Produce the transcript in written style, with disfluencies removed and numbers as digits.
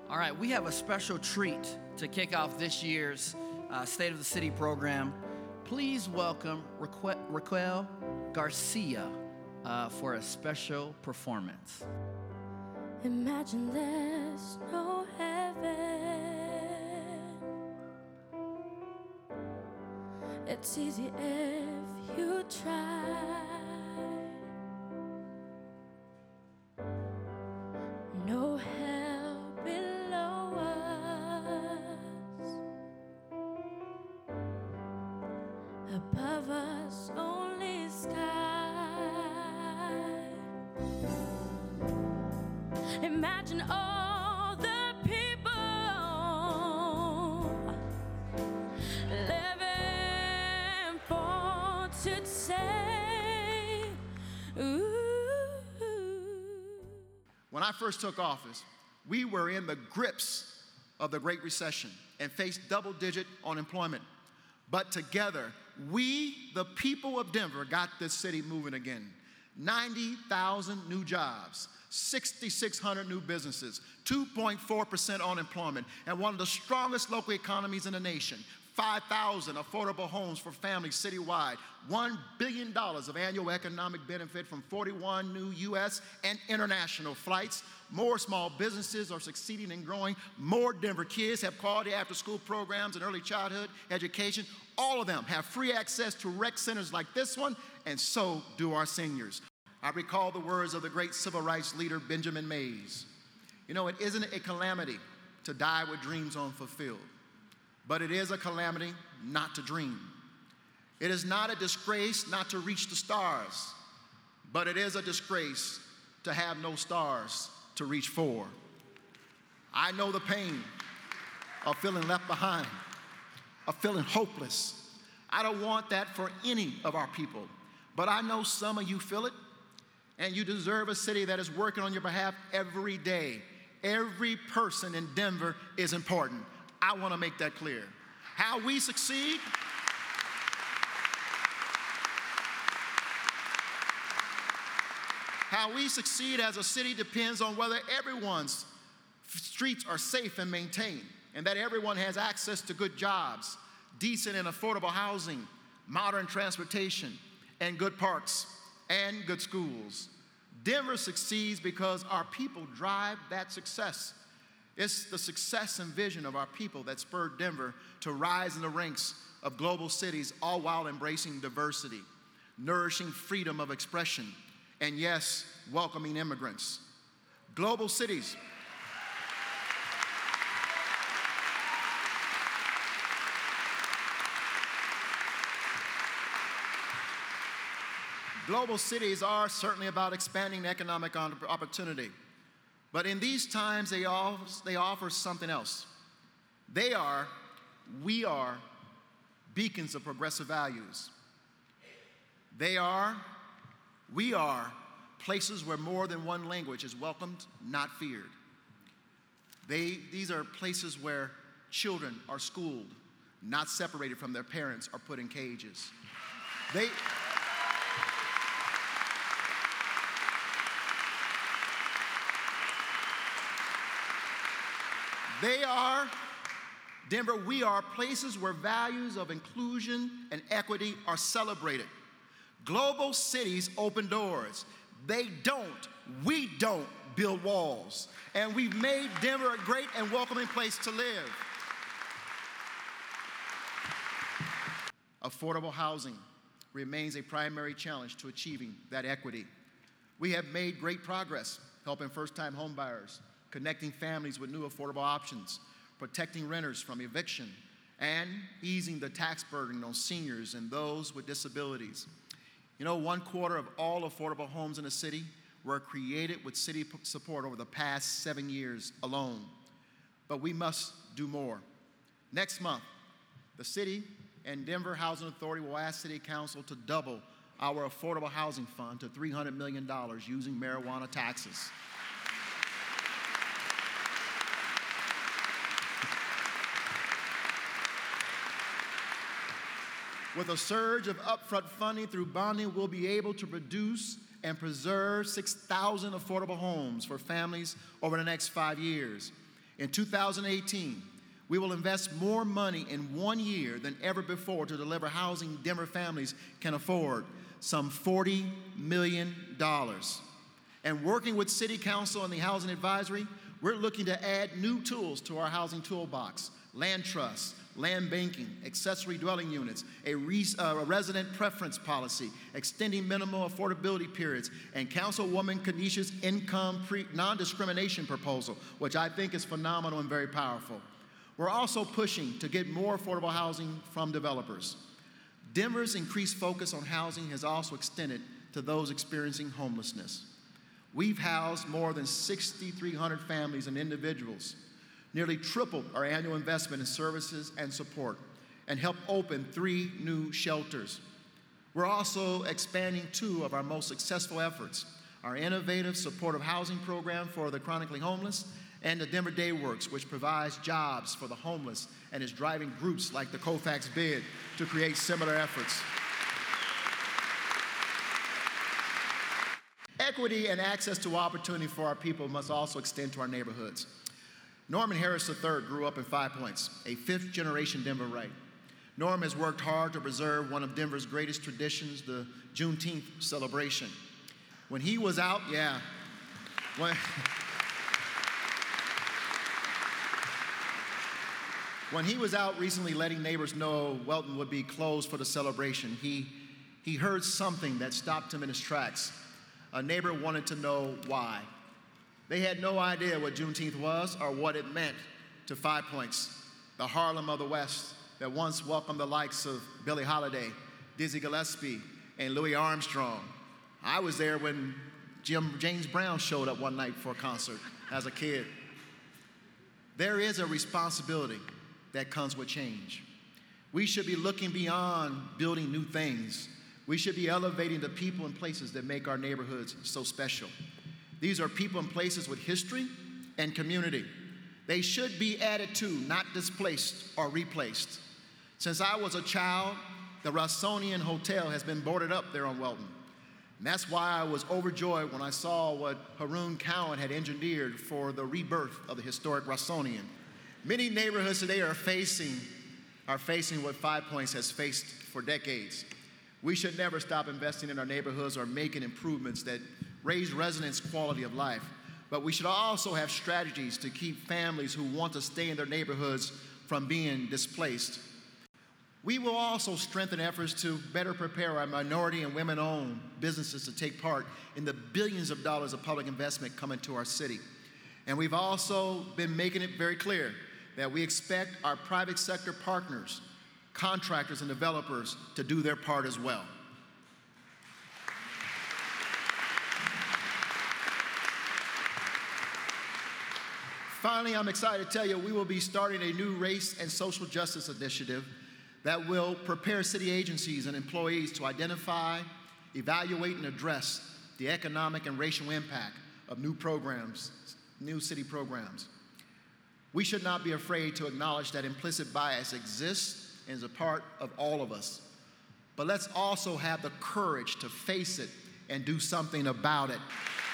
All right, we have a special treat to kick off this year's State of the City program. Please welcome Raquel Garcia for a special performance. Imagine there's no heaven. It's easy if you try. No hell below us. Above us, only sky. Imagine all the people living for today. Ooh. When I first took office, we were in the grips of the Great Recession and faced double-digit unemployment. But together, we, the people of Denver, got this city moving again. 90,000 new jobs, 6,600 new businesses, 2.4% unemployment, and one of the strongest local economies in the nation. 5,000 affordable homes for families citywide, $1 billion of annual economic benefit from 41 new U.S. and international flights. More small businesses are succeeding and growing. More Denver kids have quality after-school programs and early childhood education. All of them have free access to rec centers like this one, and so do our seniors. I recall the words of the great civil rights leader Benjamin Mays. You know, it isn't a calamity to die with dreams unfulfilled, but it is a calamity not to dream. It is not a disgrace not to reach the stars, but it is a disgrace to have no stars to reach for. I know the pain of feeling left behind, of feeling hopeless. I don't want that for any of our people, but I know some of you feel it, and you deserve a city that is working on your behalf every day. Every person in Denver is important. I want to make that clear. How we succeed as a city depends on whether everyone's streets are safe and maintained, and that everyone has access to good jobs, decent and affordable housing, modern transportation, and good parks, and good schools. Denver succeeds because our people drive that success. It's the success and vision of our people that spurred Denver to rise in the ranks of global cities, all while embracing diversity, nourishing freedom of expression, and yes, welcoming immigrants. Global cities are certainly about expanding economic opportunity. But in these times, they offer something else. We are beacons of progressive values. We are places where more than one language is welcomed, not feared. These are places where children are schooled, not separated from their parents or put in cages. Denver, we are places where values of inclusion and equity are celebrated. Global cities open doors. We don't build walls. And we've made Denver a great and welcoming place to live. Affordable housing remains a primary challenge to achieving that equity. We have made great progress helping first-time homebuyers, connecting families with new affordable options, protecting renters from eviction, and easing the tax burden on seniors and those with disabilities. You know, 1/4 of all affordable homes in the city were created with city support over the past 7 years alone. But we must do more. Next month, the city and Denver Housing Authority will ask City Council to double our affordable housing fund to $300 million using marijuana taxes. With a surge of upfront funding through bonding, we'll be able to produce and preserve 6,000 affordable homes for families over the next 5 years. In 2018, we will invest more money in 1 year than ever before to deliver housing Denver families can afford, some $40 million. And working with City Council and the Housing Advisory, we're looking to add new tools to our housing toolbox: land trusts, land banking, accessory dwelling units, a resident preference policy, extending minimal affordability periods, and Councilwoman Kenesha's income non-discrimination proposal, which I think is phenomenal and very powerful. We're also pushing to get more affordable housing from developers. Denver's increased focus on housing has also extended to those experiencing homelessness. We've housed more than 6,300 families and individuals, nearly tripled our annual investment in services and support, and helped open 3 new shelters. We're also expanding 2 of our most successful efforts: our innovative supportive housing program for the chronically homeless, and the Denver Day Works, which provides jobs for the homeless and is driving groups like the Colfax Bid to create similar efforts. Equity and access to opportunity for our people must also extend to our neighborhoods. Norman Harris III grew up in 5 Points, a 5th-generation Denverite. Norm has worked hard to preserve one of Denver's greatest traditions, the Juneteenth celebration. When he was out recently letting neighbors know Welton would be closed for the celebration, he heard something that stopped him in his tracks. A neighbor wanted to know why. They had no idea what Juneteenth was or what it meant to 5 Points, the Harlem of the West that once welcomed the likes of Billie Holiday, Dizzy Gillespie, and Louis Armstrong. I was there when James Brown showed up one night for a concert as a kid. There is a responsibility that comes with change. We should be looking beyond building new things. We should be elevating the people and places that make our neighborhoods so special. These are people and places with history and community. They should be added to, not displaced or replaced. Since I was a child, the Rossonian Hotel has been boarded up there on Welton. And that's why I was overjoyed when I saw what Haroon Cowan had engineered for the rebirth of the historic Rossonian. Many neighborhoods today are facing what 5 Points has faced for decades. We should never stop investing in our neighborhoods or making improvements that raise residents' quality of life. But we should also have strategies to keep families who want to stay in their neighborhoods from being displaced. We will also strengthen efforts to better prepare our minority and women-owned businesses to take part in the billions of dollars of public investment coming to our city. And we've also been making it very clear that we expect our private sector partners, contractors, and developers to do their part as well. Finally, I'm excited to tell you we will be starting a new race and social justice initiative that will prepare city agencies and employees to identify, evaluate, and address the economic and racial impact of new city programs. We should not be afraid to acknowledge that implicit bias exists and is a part of all of us. But let's also have the courage to face it and do something about it.